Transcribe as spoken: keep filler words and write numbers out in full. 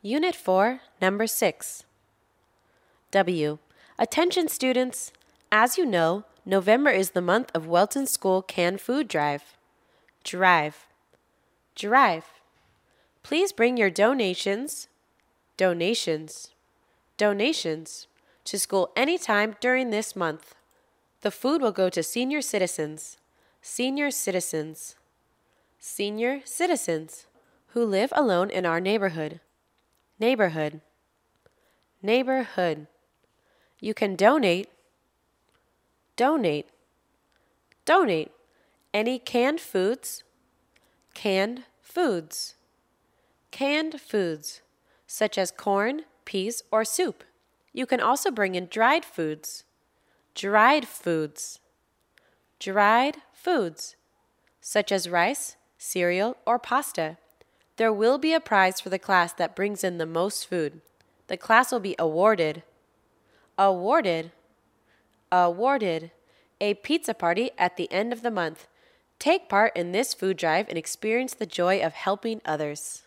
Unit four, Number six. W. Attention students! As you know, November is the month of Welton School Canned Food Drive. Drive. Drive. Please bring your donations, donations, donations to school anytime during this month. The food will go to senior citizens, senior citizens, senior citizens who live alone in our neighborhood. Neighborhood. Neighborhood. You can donate, donate, donate any canned foods, canned foods, canned foods, such as corn, peas, or soup. You can also bring in dried foods, dried foods, dried foods, such as rice, cereal, or pasta. There will be a prize for the class that brings in the most food. The class will be awarded, awarded, awarded a pizza party at the end of the month. Take part in this food drive and experience the joy of helping others.